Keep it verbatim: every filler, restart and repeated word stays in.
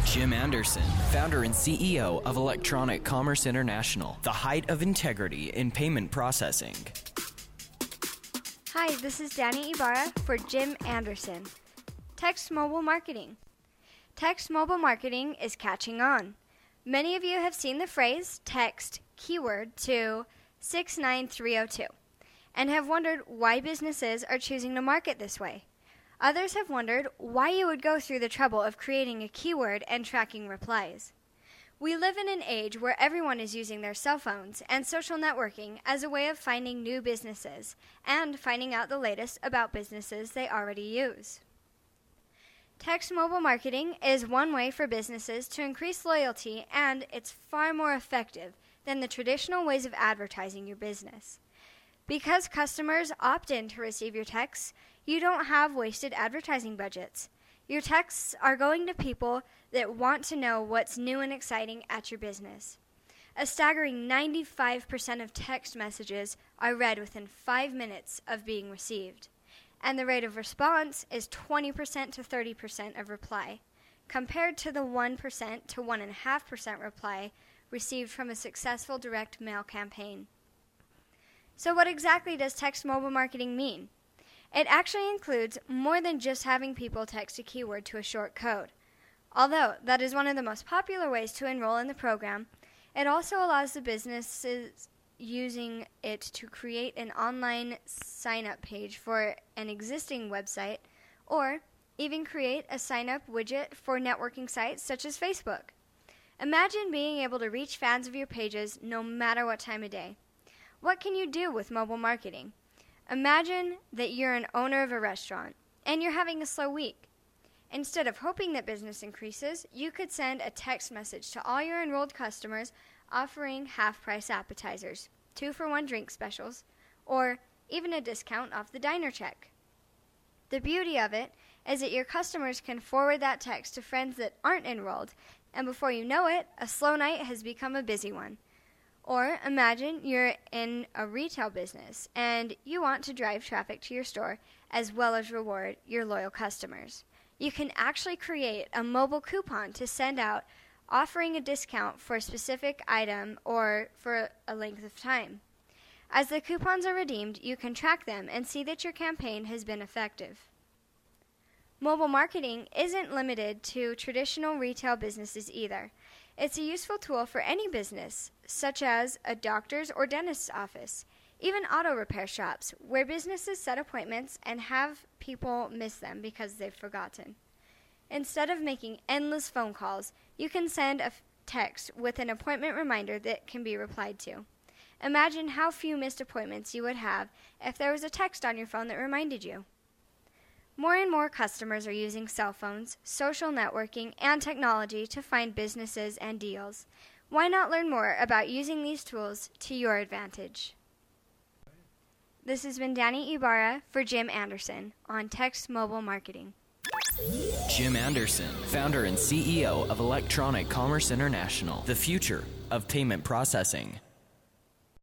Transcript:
Jim Anderson, founder and C E O of Electronic Commerce International, the height of integrity in payment processing. Hi, this is Danny Ibarra for Jim Anderson. Text mobile marketing. Text mobile marketing is catching on. Many of you have seen the phrase text keyword to six nine three oh two and have wondered why businesses are choosing to market this way. Others have wondered why you would go through the trouble of creating a keyword and tracking replies. We live in an age where everyone is using their cell phones and social networking as a way of finding new businesses and finding out the latest about businesses they already use. Text mobile marketing is one way for businesses to increase loyalty, and it's far more effective than the traditional ways of advertising your business. Because customers opt in to receive your texts, you don't have wasted advertising budgets. Your texts are going to people that want to know what's new and exciting at your business. A staggering ninety-five percent of text messages are read within five minutes of being received, and the rate of response is twenty percent to thirty percent of reply, compared to the one percent to one point five percent reply received from a successful direct mail campaign. So what exactly does text mobile marketing mean? It actually includes more than just having people text a keyword to a short code. Although that is one of the most popular ways to enroll in the program, it also allows the businesses using it to create an online sign-up page for an existing website, or even create a sign-up widget for networking sites such as Facebook. Imagine being able to reach fans of your pages no matter what time of day. What can you do with mobile marketing? Imagine that you're an owner of a restaurant and you're having a slow week. Instead of hoping that business increases, you could send a text message to all your enrolled customers offering half-price appetizers, two-for-one drink specials, or even a discount off the diner check. The beauty of it is that your customers can forward that text to friends that aren't enrolled, and before you know it, a slow night has become a busy one. Or imagine you're in a retail business and you want to drive traffic to your store as well as reward your loyal customers. You can actually create a mobile coupon to send out offering a discount for a specific item or for a length of time. As the coupons are redeemed, you can track them and see that your campaign has been effective. Mobile marketing isn't limited to traditional retail businesses either. It's a useful tool for any business, such as a doctor's or dentist's office, even auto repair shops, where businesses set appointments and have people miss them because they've forgotten. Instead of making endless phone calls, you can send a text with an appointment reminder that can be replied to. Imagine how few missed appointments you would have if there was a text on your phone that reminded you. More and more customers are using cell phones, social networking, and technology to find businesses and deals. Why not learn more about using these tools to your advantage? This has been Danny Ibarra for Jim Anderson on Text Mobile Marketing. Jim Anderson, founder and C E O of Electronic Commerce International, the future of payment processing.